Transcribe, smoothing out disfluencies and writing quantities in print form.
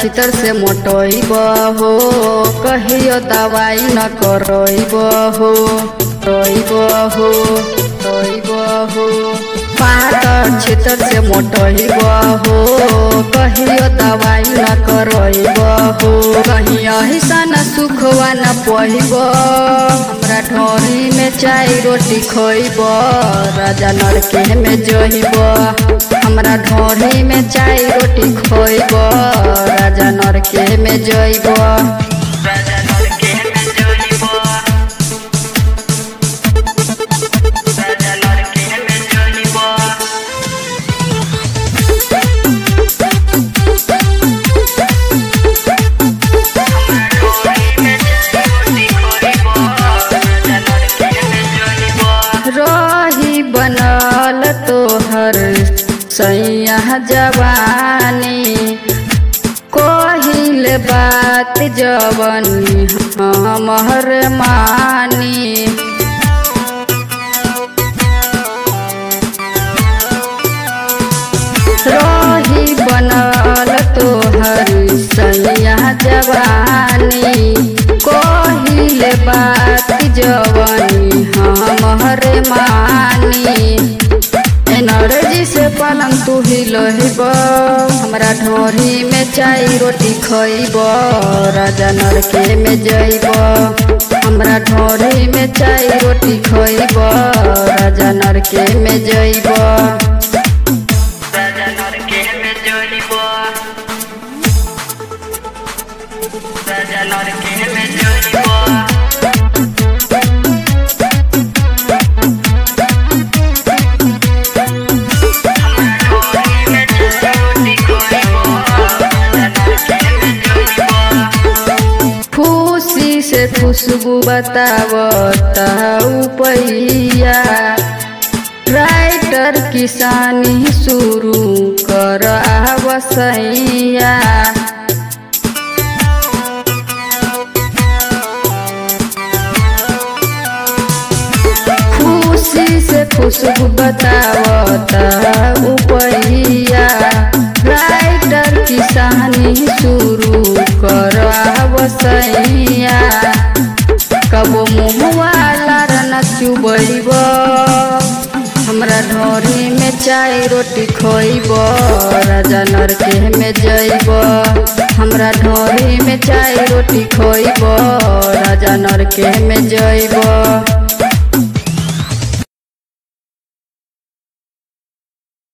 छितर से मोटइब हो कहियो दवाई न करइब हो रोइब हो रोइब हो पातर छितर से मोटइब हो कहियो दवाई न करइब हो कहीं ऐसन सुखवा न पइब हमरा ढोरी में चाय रोटी खइब राजा नरके में जइब हमरा ढोरी में चाय रोटी खइब राजा नरके में जइब रही बनल तोहर सैया जवानी कोहिल बात जवनी हमर मानी रही बनल तोहर सैया जवानी कोहिल बात जवनी हमर मानी एनर्जी से पलंग तू हिलहिब हमरा ढोरी में चाय रोटी खइब राजा नरके में जइब हमरा ढोरी में चाय रोटी खइब राजा नरके में जइब राजा नरके में जइब राजा नरके में जइब से खुशबू बतावता उपैया राइटर किसानी शुरू कर आवसैया खुशी से खुशबू बतावता उपैया राइटर किसानी शुरू कर आवसैया कबो मुहवाला न चुबइब हमरा ढोरी में चाय रोटी खइब राजा नरके में जइब हमरा ढोरी में चाय रोटी खइब राजा नरके में जइब।